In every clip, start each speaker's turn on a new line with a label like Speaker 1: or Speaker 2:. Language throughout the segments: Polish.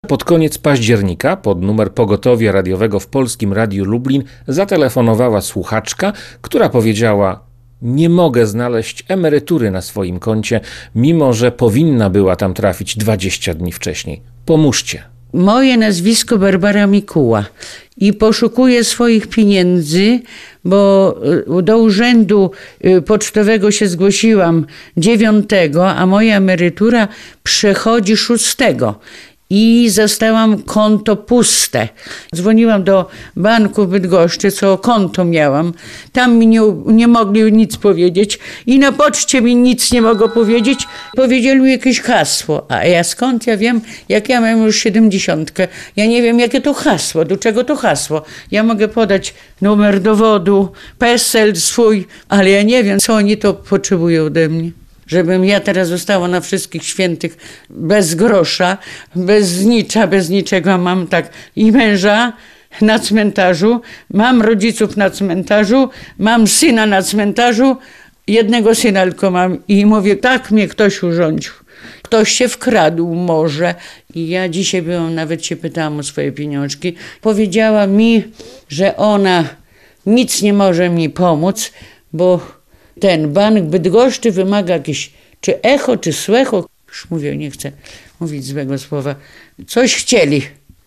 Speaker 1: Pod koniec października pod numer pogotowia radiowego w Polskim Radiu Lublin zatelefonowała słuchaczka, która powiedziała: nie mogę znaleźć emerytury na swoim koncie, mimo że powinna była tam trafić 20 dni wcześniej. Pomóżcie.
Speaker 2: Moje nazwisko Barbara Mikuła i poszukuję swoich pieniędzy, bo do urzędu pocztowego się zgłosiłam 9, a moja emerytura przechodzi 6. I zostałam konto puste. Dzwoniłam do banku w Bydgoszczy, co konto miałam. Tam mi nie mogli nic powiedzieć i na poczcie mi nic nie mogą powiedzieć. Powiedzieli mi jakieś hasło, a ja skąd ja wiem, jak ja mam już 70. Ja nie wiem, jakie to hasło, do czego to hasło. Ja mogę podać numer dowodu, PESEL swój, ale ja nie wiem, co oni to potrzebują ode mnie. Żebym ja teraz została na wszystkich świętych bez grosza, bez nicza, bez niczego. Mam tak i męża na cmentarzu, mam rodziców na cmentarzu, mam syna na cmentarzu, jednego syna tylko mam i mówię, tak mnie ktoś urządził. Ktoś się wkradł może. I ja dzisiaj byłam, nawet się pytałam o swoje pieniążki. Powiedziała mi, że ona nic nie może mi pomóc, bo ten bank Bydgoszczy wymaga jakieś, czy echo, czy słecho, już mówię, nie chcę mówić złego słowa, coś chcieli,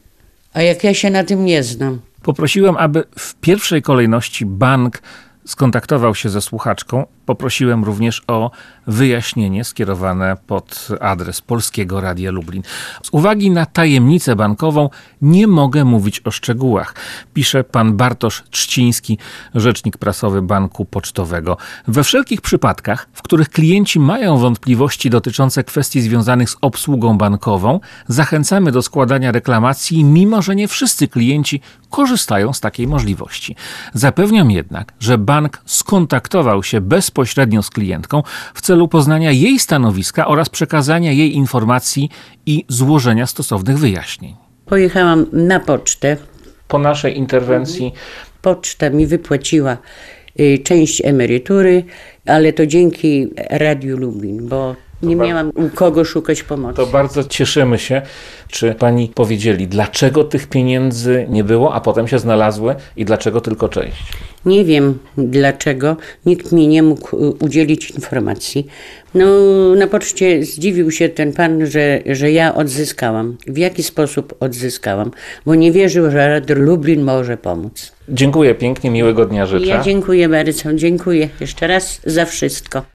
Speaker 2: a jak ja się na tym nie znam.
Speaker 1: Poprosiłem, aby w pierwszej kolejności bank skontaktował się ze słuchaczką. Poprosiłem również o wyjaśnienie skierowane pod adres Polskiego Radia Lublin. Z uwagi na tajemnicę bankową nie mogę mówić o szczegółach, pisze pan Bartosz Trzciński, rzecznik prasowy Banku Pocztowego. We wszelkich przypadkach, w których klienci mają wątpliwości dotyczące kwestii związanych z obsługą bankową, zachęcamy do składania reklamacji, mimo że nie wszyscy klienci korzystają z takiej możliwości. Zapewniam jednak, że bank skontaktował się bezpośrednio z klientką w celu poznania jej stanowiska oraz przekazania jej informacji i złożenia stosownych wyjaśnień.
Speaker 2: Pojechałam na pocztę.
Speaker 1: Po naszej interwencji
Speaker 2: Poczta mi wypłaciła część emerytury, ale to dzięki Radiu Lublin, bo nie miałam u kogo szukać pomocy.
Speaker 1: To bardzo cieszymy się. Czy pani powiedzieli, dlaczego tych pieniędzy nie było, a potem się znalazły i dlaczego tylko część?
Speaker 2: Nie wiem dlaczego, nikt mi nie mógł udzielić informacji. No, na poczcie zdziwił się ten pan, że ja odzyskałam. W jaki sposób odzyskałam? Bo nie wierzył, że Radio Lublin może pomóc.
Speaker 1: Dziękuję pięknie, miłego dnia życzę.
Speaker 2: Ja dziękuję bardzo, dziękuję jeszcze raz za wszystko.